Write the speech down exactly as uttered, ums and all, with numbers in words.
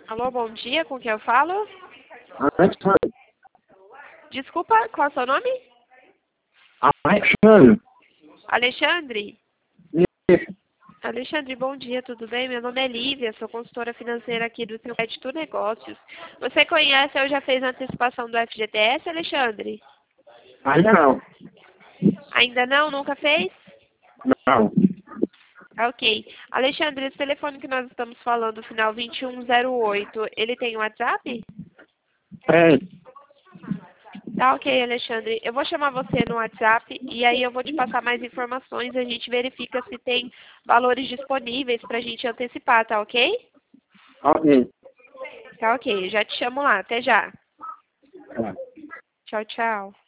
Alô, bom dia, com quem eu falo? Alexandre. Desculpa, qual é o seu nome? Alexandre. Alexandre? Isso. Alexandre, bom dia, tudo bem? Meu nome é Lívia, sou consultora financeira aqui do seu Crédito Negócios. Você conhece ou já fez a antecipação do F G T S, Alexandre? Ainda não. Ainda não? Nunca fez? Não. Ok. Alexandre, esse telefone que nós estamos falando, final vinte e um zero oito, ele tem WhatsApp? Tem. Tá ok, Alexandre. Eu vou chamar você no WhatsApp e aí eu vou te passar mais informações. A gente verifica se tem valores disponíveis para a gente antecipar, tá ok? Ok. Tá ok. Já te chamo lá. Até já. Tá. Tchau, tchau.